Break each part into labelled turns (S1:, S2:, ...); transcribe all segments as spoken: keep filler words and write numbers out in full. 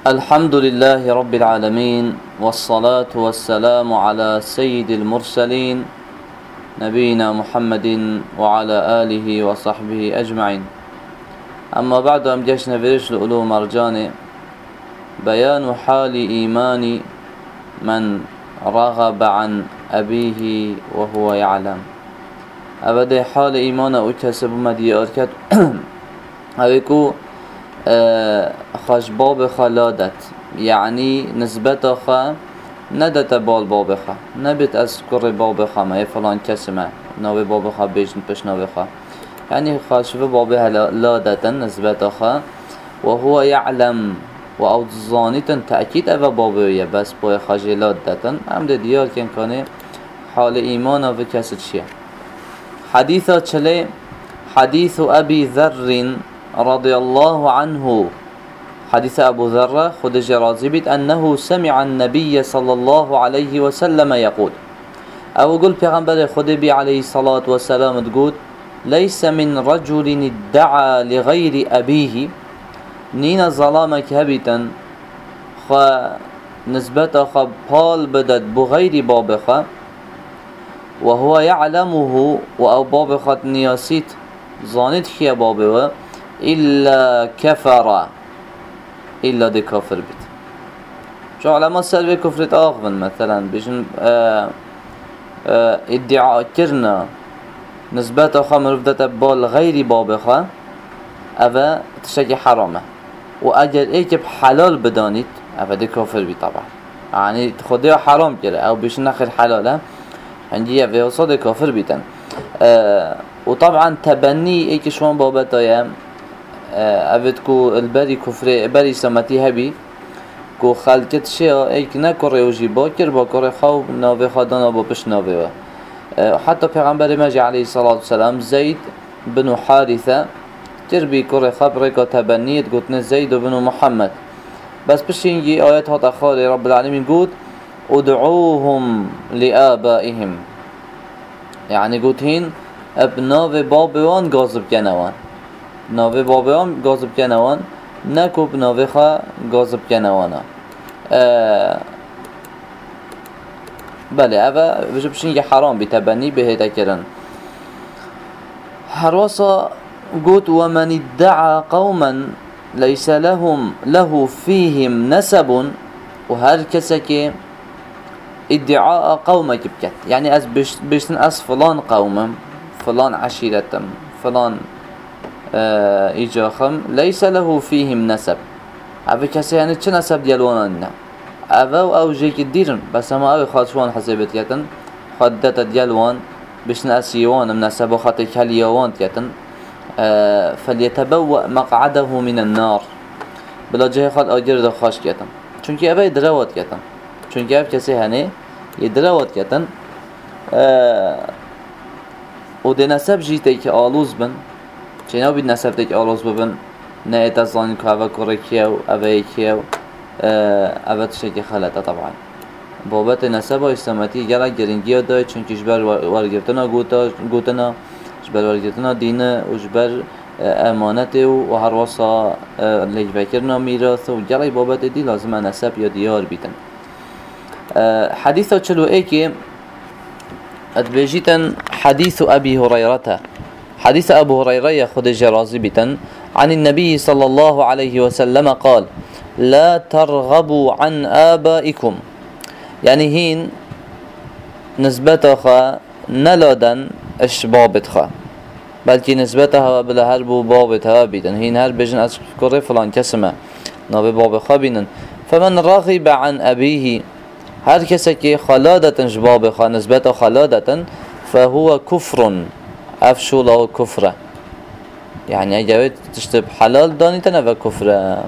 S1: الحمد لله رب العالمين، والصلاة والسلام على سيد المرسلين نبينا محمد وعلى آله وصحبه أجمعين. أما بعد، أم جشنا بريش لألو مرجاني بيان حال إيمان من رغب عن أبيه وهو يعلم. أبدا حال إيمان أكسب مدي أركت أبيكو خاش باب خلادت، يعني نسبت خا ندت بال باب خا نبت أذكر باب خا ما فلان كسمه نوي باب خا بيجن بش نوي خا، يعني خاش في باب لادة نسبت خا وهو يعلم وأو ظانيتا تأكيد أبا بابوية بس بوي خاش لادة عمد ديار كان كان حال إيمانا في كسر شيء. حديثة چلي حديث أبي ذر رضي الله عنه، حديث أبو ذر خد جرازي بيت أنه سمع النبي صلى الله عليه وسلم يقول، أو قل پیغمبر خد بي عليه الصلاة والسلام تقول: ليس من رجل ادعى لغير أبيه نين ظلامك هبتا خ نسبت خ بال بدد بغير بابخ وهو يعلمه وأو بابخ نياسيت ظانت خي بابه إلا كفر إلا دي كافر بيت. شو علماء سلبي كفرت آخفن مثلا بيجن آآ آآ ادعاء كرنا نسبت أخا مرفدة بال غير بابخا أفا تشكي حرامه، وأجل إيك بحلال بدانيت أفا دي كافر بيت طبعا، يعني تخديه حرام كده أو بيجن نخل حلاله عندي أفا وصاد كافر بيتن. وطبعا تبني إيك شوان بابتايا أبدكو البري كفر بري سمتي هبي كو خلقت شيء ايك نكره وجي باكر باكر خوب ناوي خدانا بابش ناوي. حتى پیغمبر مجي عليه الصلاة والسلام زيد بن حارثة تربي كره خبرك تبنيت قلتنا زيد بن محمد، بس بشينجي آيات هات أخاري رب العالمين قلت ادعوهم لآبائهم، يعني قلت هين ابناء بابوان غازب كنوان، ناوی بابیام گازب کنوان نکوب ناوی خوا گازب کنوانا. بله اوه بجبشین یه حرام بتبنی بهیده کرن. حراسا قلت: ومن ادعى قوما ليس لهم له فيهم نسب، وهر كسك ادعاء قومك بكت، يعني از بشتن از فلان قوم فلان عشيرتم فلان إيجاخم ليس له فيهم نسب، أبي كسي يعني چه نسب ديالواننا أو أو جيك الديرن بس ما أبي خاطشوان حسابت كتن خدت ديالوان بشن أسيوان من نسب خاطر كاليوان كتن. أه فليتبوأ مقعده من النار، بلا جه خاط أجر دخاش كتن چونكي أبي دروات كتن چونكي أبي كسي هني يدروات كتن. أه ودي نسب جيتي كآلوز بن چنو بید نسب تک آلوز ببن نه اتزانی که اوه کره کیو اوه کیو اوه تشکی خلطه. طبعا بابت نسب و اسلامتی گلک گرنگی ها داید چون که جبر ورگرتنا گوتنا جبر ورگرتنا دینه و جبر امانت و هر واسا لیک بکرنا میراث و گلک بابت دی لازمه نسب یا دیار بیتن. حدیث چلو ای که ادبیجیتن حدیث ابی هریرته، حديث أبو هريرة يأخذ جرازي بتن عن النبي صلى الله عليه وسلم قال: لا ترغبوا عن آبائكم، يعني هين نسبتها نلادن اشبابتها بلكي نسبتها بلا هربو بابتها بتن هين هر بجن أذكر فلان كسمه نابي بابخا بينن. فمن رغب عن أبيه هر كسكي خلادة شبابخا نسبتها خلادة فهو كفر أفشو له كفرة، يعني أجابت تشتب حلال دانيتنا فكفرة.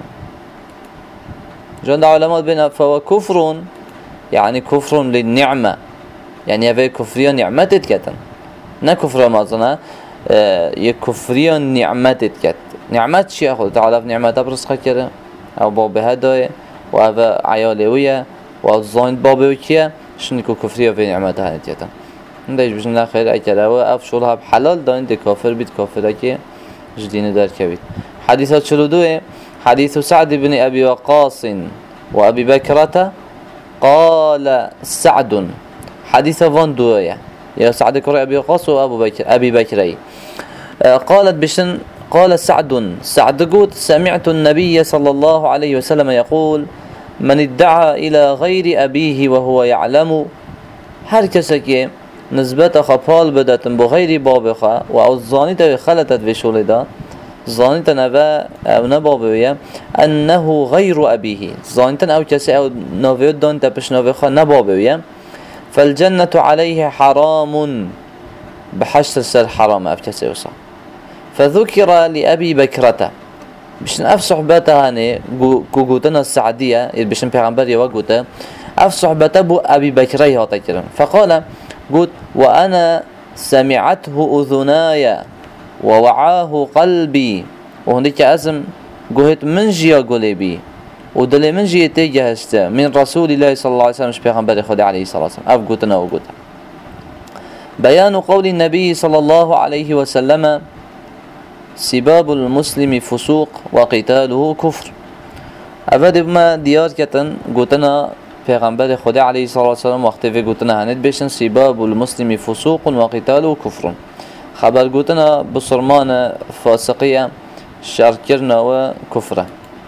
S1: جند علماء بين فهو كفر يعني كفر للنعمة، يعني هذا كفريا نعمة تتكتن نا كفر مازنا يكفريا نعمة تتكت. نعمة شيء أخذ تعالى في نعمة برزقك كده أو باب هداية وهذا عيالوية وزاين بابه كيه شنو كفريا في نعمة هداية ندايش بسم الله خير أكلوا أفشلها بحلال داين دي كافر بيت كافر كي جدين دار كبيت. حديثات شلو دوه حديث سعد بن أبي وقاص وأبي بكرة قال سعد حديث فاندوية يا سعد كري أبي وقاص وأبو بكر أبي بكري قالت بشن قال سعد سعد قلت سمعت النبي صلى الله عليه وسلم يقول من ادعى إلى غير أبيه وهو يعلم هر كسكي نسبت خبال بدت بغير بابخه و الظانيت خلطت في شولدا ظانيت نبا او نبابوية انه غير ابيه ظانيت او كسي او نوفيود دون تبش نوفيخه نبابوية فالجنة عليه حرام بحشر سر حرام افكسي وصا فذكر لأبي بكرة بشن اف صحبتها هاني قوتنا السعدية بشن پیغمبر يوقوته اف صحبته بو ابي بكري هاتا كرن فقال قلت وأنا سمعته أذناي ووعاه قلبي وهناك اسم قلت من جيا قلبي ودلي من جيا تيجهست من رسول الله صلى الله عليه وسلم مش بيغمبر خدا عليه الصلاة والسلام أف قلتنا وقلتها بيان قول النبي صلى الله عليه وسلم سباب المسلم فسوق وقتاله كفر أفاد بما ديار كتن قلتنا پیغمبر خدا علیه الصلاة والسلام وقتی وی گوتنا هنید بشن سباب المسلم فسوق وقتاله كفر خبر گوتنا بصرمان فاسقية شركرنا وكفرة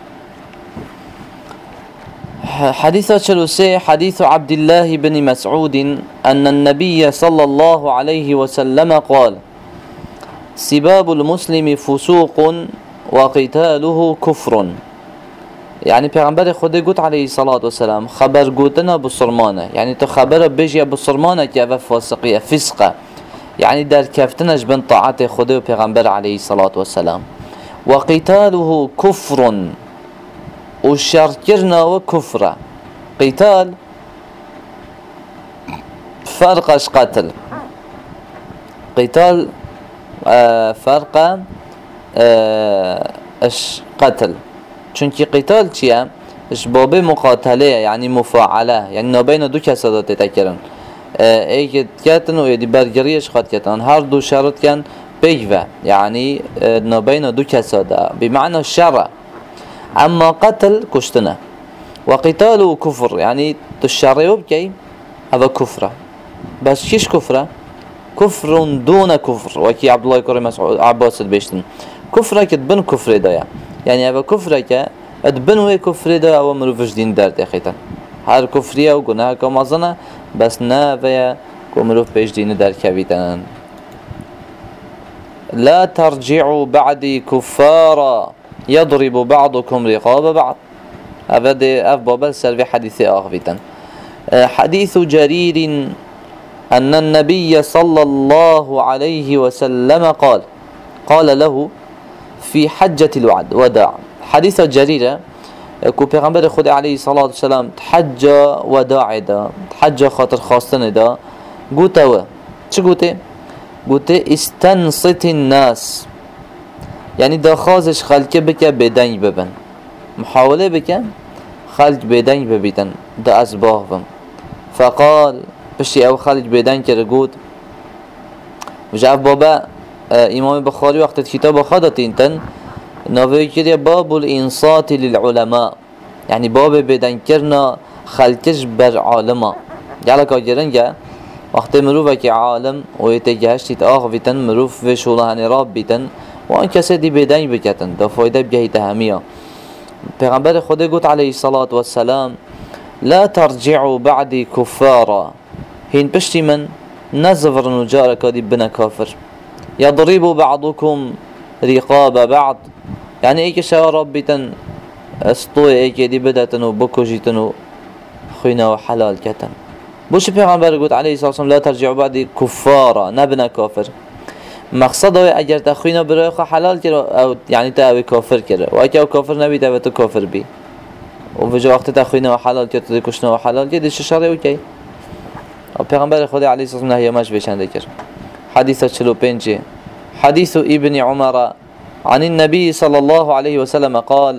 S1: حديث شلوسي حديث عبد الله بن مسعود أن النبي صلى الله عليه وسلم قال سباب المسلم فسوق وقتاله كفر يعني پیغمبر خدا گوت علیه الصلاة والسلام خبر گوتنا بصرمانه يعني تو خبر بيجي بصرمانه که او فاسقیه فسقه يعني در کفتنش بن طاعت خدا و پیغمبر علیه الصلاة والسلام وقتاله كفر وشركرنا وكفر قتال فرقش قتل قتال آه فرق آه اش قتل چونکی قتال چیه؟ اش باب مقاتله يعني مفاعله يعني نبين دو کسا تتکرن ایک کتن و یدی برگریش خواهد کتن هر دو شرط کن بيجوا يعني نبين دو کسا ده بمعنى الشرع اما قتل كشتنا وقتاله كفر يعني تشرعه بكي هذا كفره بس كيش كفره؟ كفر دون كفر وكي عبد الله كريم مسعود عباس البيشتن كفره كتبن كفر ده يعني هذا كفره ك ادبن وي كفر ده او مروفش دين درد اخيتا هر كفريه و گناه كمازنه بس نه و مروف بيش دين در كبيتن لا ترجعوا بعدي كفارا يضرب بعضكم رقاب بعض هذا ده اف بابل سلبي حديث اخفيتن حديث جرير أن النبي صلى الله عليه وسلم قال قال له في حجة الوعد وداع حديث جريرة كو پیغمبر خدا عليه الصلاة والسلام تحج وداع دا تحج خاطر خاصتن دا قوته چه قوته؟ قوته استنصت الناس يعني دا خازش خلق بك بدنج ببن محاولة بك خلق بدنج ببيتن دا أسباهم فقال بشي او خالج بيدان كده قود وجاء بابا امام بخاري وقت الكتاب خادتين تن نووي كده باب الانصات للعلماء يعني باب بيدان كرنا خلقش بر عالما يالك اجرنجا وقت مروفه كي عالم ويتجهش تتآخ بيتن مروف في شولهاني راب بيتن وان كسي دي بيدان بكتن دا فايده بجهي تهمية پیغمبر خدا قلت عليه الصلاة والسلام لا ترجعوا بعدي كفارا هين بشتي من نزفر نجارة كادي بنا كافر يضرب بعضكم رقاب بعض يعني ايك شوى ربيتن اسطوي ايك دي بدتن وبكوجيتن خوينا وحلال كتن بوش پیغمبر قلت عليه الصلاة والسلام لا ترجعوا بعدي كفارا نبنا كافر مقصده اگر تخوينا برای خو حلال کرد او يعني تاوي كافر کرد و اگر كافر نبي تاوي تو كافر بي وفي وقت تخوينا وحلال کرد تو کشنا وحلال کرد ايش شرعي اوكي او پیغمبر خدا علیه الصلاة والسلام نهیامش بشنده کرد حدیث چلو پنجه حديث ابن عمر عن النبي صلى الله عليه وسلم قال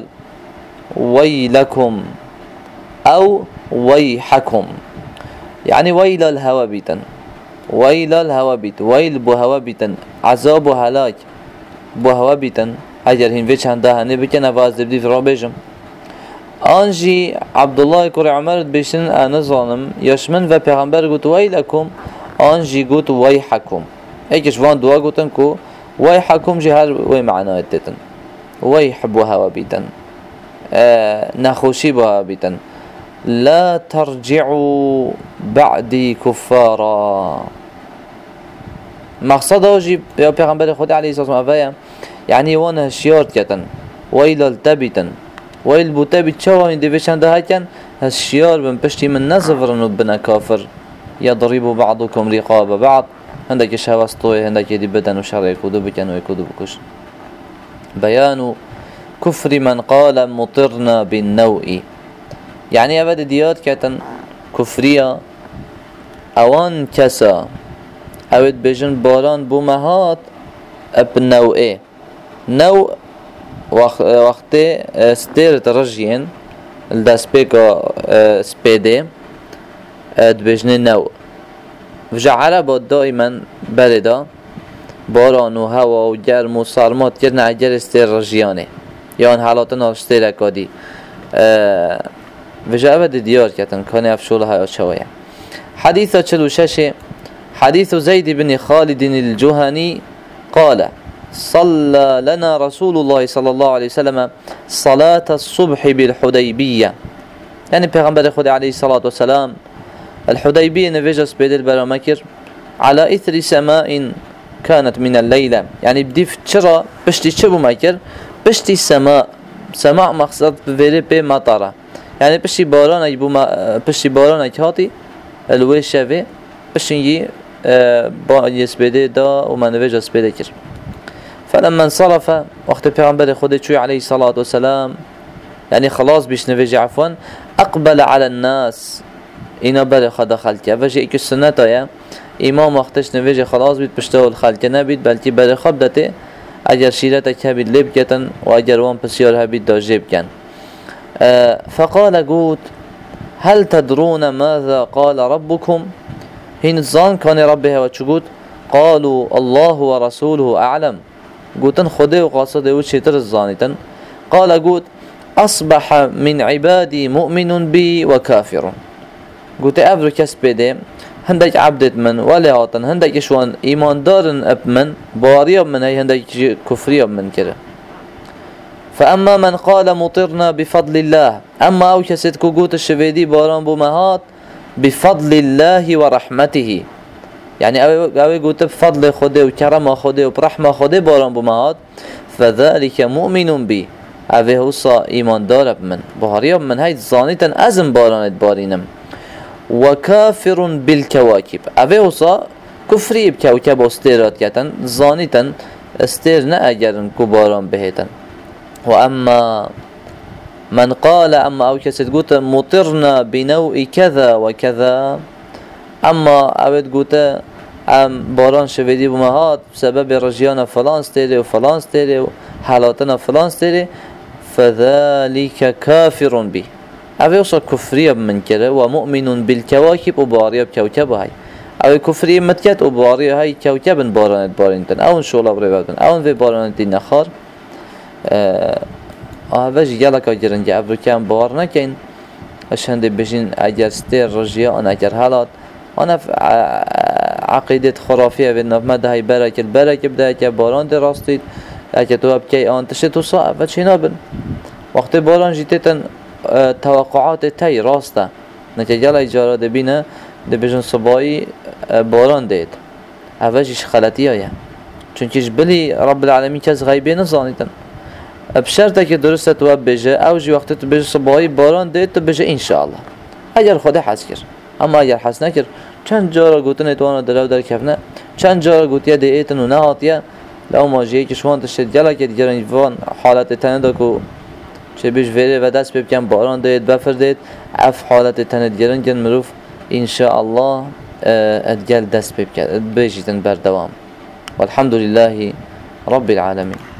S1: ويلكم أو ويحكم يعني ويل الهوى بيتا ويل الهوى بيت ويل بهوى بيتا عذاب هلاك بهوى بيتا اگر هین وی چند دهنه بکن اواز دبدی فرا بیجم آنجی عبدالله کوری عمر بیشن انا ظالم یشمن و پیغمبر گوت ویلکم آنجی گوت ویحکم ایکش وان دعا گوتن کو ویحکم جی هر وی معنای تتن ویح بوها بیتن نخوشی بوها بیتن لا ترجعوا بعدی کفارا مقصد آجی یا پیغمبر خود علیه الصلاة والسلام یعنی وان هشیارت کتن ویل التبیتن ویل بوتبیت چوا این دیوشن ده کن هشیار بن پشتی من نزفرن و بنا کافر یضرب بعضكم رقاب بعض هندك شهوستوی هندك دی بدن و شر یکودو بکن و یکودو بکش بیان كفر من قال مطرنا بالنوء يعني أبدا ديات كاتن كفرية اوان كسا اوید بجن باران بومهات اب نوعه نوع وقت ستير ترجين الدست بيكا سبيدي دبجن نوع وجا عربا دائما بردا باران و هوا و گرم و سرمات کرن اگر ستير رجيانه یان حالاتنا ستير اکادی وجا أبدا ديار كاتن كان يفشولها شوية حديث تشلوشش حديث زيد بن خالد الجهني قال صلى لنا رسول الله صلى الله عليه وسلم صلاة الصبح بالحديبية يعني پیغمبر خدا عليه الصلاة والسلام الحديبية نفجس بدل برامكر على إثر سماء كانت من الليلة يعني بديف تشرا بشتي تشبو ماكر بشتي سماء سماء مقصد بفيري بي مطارة يعني بشتي باران اي بو ما بشتي باران اي هاتي الوي شافي بشتي با يسبيده دا وما نفجس بده كر فلما انصرف وقت پیغمبر خدا شوي عليه الصلاة والسلام يعني خلاص بيش نفجي عفوا أقبل على الناس إنا بر خدا خلقه وجه إيك السنة يا إمام وقتش نفجي خلاص بيت بشتغل خلقه نبيت بلكي بر خبدته أجر شيرتك هبيت لب كتن وأجر وان بسيار هبيت دا جيب كان أه فقال قوت هل تدرون ماذا قال ربكم هين الظان كان ربها وشقوت قالوا الله ورسوله أعلم قوتن خده وقاصده وشيتر الظانتن قال قوت أصبح من عبادي مؤمن بي وكافر قلت أبرو كسب بده هندك عبدت من ولا هاتن هندك شوان إيمان دارن أب من باري من هي هندك كفري من كده فأما من قال مطرنا بفضل الله أما أو كسد كوجوت الشفيدي باران بمهات بفضل الله ورحمته يعني أو أو قلت بفضل خده وكرم خده وبرحمة خده باران بمهات فذلك مؤمن بي اوه وصا ایمان دار من بهاريا من هاي زانيتن ازم بارانت بارينم وكافر بالكواكب اوه وصا كفري بكوكب استيرات كتن زانيتن استير نا اگرن کو باران بهتن واما من قال اما او كسد قوت مطرنا بنوع كذا وكذا اما اوید قوت ام باران شویدی بمهات بسبب رجيانا فلان استيري وفلان استيري وحالاتنا فلان استيري فذلك كافر به اوه وصا كفرية من كده ومؤمن بالكواكب وبارية بكوكب هاي اوه كفرية متكت وبارية هاي كوكب بارانت بارنتن او انشولا بريباتن او انفي بارانت نخار اه وجه يلك اجرنج اوه كان بارنا كين اشهند بجين اجر ستير رجيان اجر حالات انا عقيدة خرافية بنا مده هاي بركة البركة بده که باران دراستید اگه تو بکی آن تشه تو صعب و چینا بن وقت باران جیتتن توقعات تای راسته نتیجه اجاره دبینه دبیجن صبایی باران دید اوجش خلطی آیا چونکش بلی رب العالمین کس غیبی نزانیدن بشرطه که درسته تو بجه اوجی وقت تو بجه صبایی باران دید تو بجه انشاءالله اگر خدا حس کرد اما اگر حس نکرد چند جارا گوتن اتوانا دلو در کفنه چند جارا گوتیه دیتن و نهاتیه لو ماجیه که شوان تشد جلا که دیگران ایوان حالت تنه دا که چه بیش ویره و دست بکن باران دید بفردید اف حالت تنه دیگران جن مروف انشاءالله ادگل دست بکن بیشیتن بردوام والحمد لله رب العالمين.